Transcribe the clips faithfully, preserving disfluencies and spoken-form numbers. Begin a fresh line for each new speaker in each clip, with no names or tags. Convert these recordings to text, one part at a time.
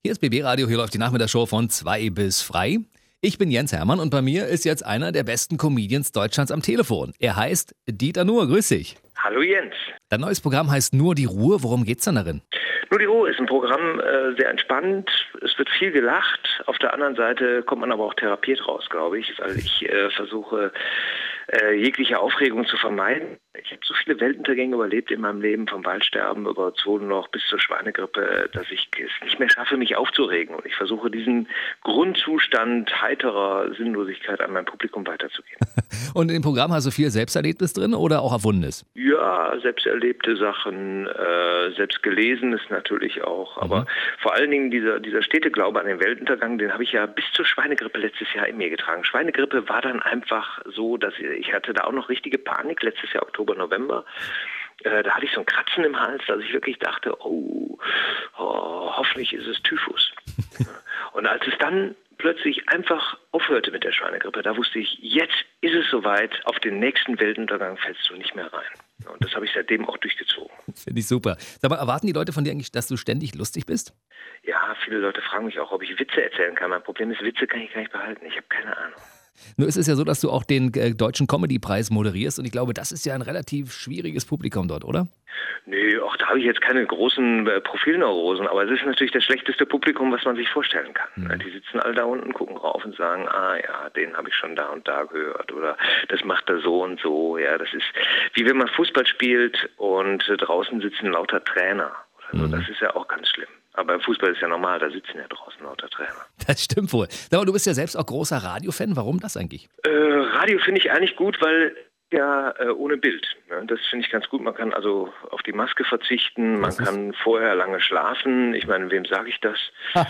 Hier ist B B Radio, hier läuft die Nachmittagsshow von zwei bis frei. Ich bin Jens Hermann und bei mir ist jetzt einer der besten Comedians Deutschlands am Telefon. Er heißt Dieter Nuhr, grüß dich.
Hallo Jens.
Dein neues Programm heißt Nur die Ruhe, worum geht's denn darin?
Nur die Ruhe ist ein Programm, äh, sehr entspannt, es wird viel gelacht, auf der anderen Seite kommt man aber auch therapiert raus, glaube ich, weil ich äh, versuche, äh, jegliche Aufregung zu vermeiden. Ich habe so viele Weltuntergänge überlebt in meinem Leben, vom Waldsterben über Zoonoch bis zur Schweinegrippe, dass ich es nicht mehr schaffe, mich aufzuregen. Und ich versuche, diesen Grundzustand heiterer Sinnlosigkeit an mein Publikum weiterzugeben.
Und im Programm hast du viel Selbsterlebtes drin oder auch Erfundenes?
Ja, selbst erlebte Sachen, äh, selbst gelesenes natürlich auch. Aber mhm. vor allen Dingen dieser, dieser stete Glaube an den Weltuntergang, den habe ich ja bis zur Schweinegrippe letztes Jahr in mir getragen. Schweinegrippe war dann einfach so, dass ich, ich hatte da auch noch richtige Panik, letztes Jahr Oktober, November. Äh, da hatte ich so ein Kratzen im Hals, dass ich wirklich dachte, oh, oh hoffentlich ist es Typhus. Und als es dann plötzlich einfach aufhörte mit der Schweinegrippe, da wusste ich, jetzt ist es soweit, auf den nächsten Weltuntergang fällst du nicht mehr rein. Und das habe ich seitdem auch durchgezogen.
Finde ich super. Sag mal, erwarten die Leute von dir eigentlich, dass du ständig lustig bist?
Ja, viele Leute fragen mich auch, ob ich Witze erzählen kann. Mein Problem ist, Witze kann ich gar nicht behalten. Ich habe keine Ahnung.
Nur ist es ja so, dass du auch den äh, Deutschen Comedy-Preis moderierst und ich glaube, das ist ja ein relativ schwieriges Publikum dort, oder?
Nö, auch da habe ich jetzt keine großen äh, Profilneurosen, aber es ist natürlich das schlechteste Publikum, was man sich vorstellen kann. Mhm. Die sitzen alle da unten, gucken rauf und sagen, ah ja, den habe ich schon da und da gehört oder das macht er so und so. Ja, das ist wie wenn man Fußball spielt und äh, draußen sitzen lauter Trainer. Oder so. Mhm. Das ist ja auch ganz schlimm. Aber im Fußball ist ja normal, da sitzen ja draußen lauter Trainer.
Das stimmt wohl. Sag mal, du bist ja selbst auch großer Radiofan. Warum das eigentlich?
Äh, Radio finde ich eigentlich gut, weil ja äh, ohne Bild. Ne? Das finde ich ganz gut. Man kann also auf die Maske verzichten, man kann vorher lange schlafen. Ich meine, wem sage ich das?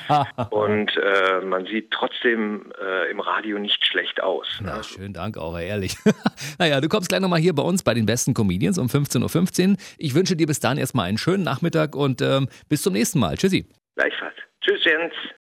Und äh, man sieht trotzdem äh, im Radio nicht schlecht aus.
Na,
ne?
Schönen Dank auch, ehrlich. Naja, du kommst gleich nochmal hier bei uns bei den besten Comedians um fünfzehn Uhr fünfzehn. Ich wünsche dir bis dahin erstmal einen schönen Nachmittag und ähm, bis zum nächsten Mal. Tschüssi.
Gleichfalls. Tschüss, Jens.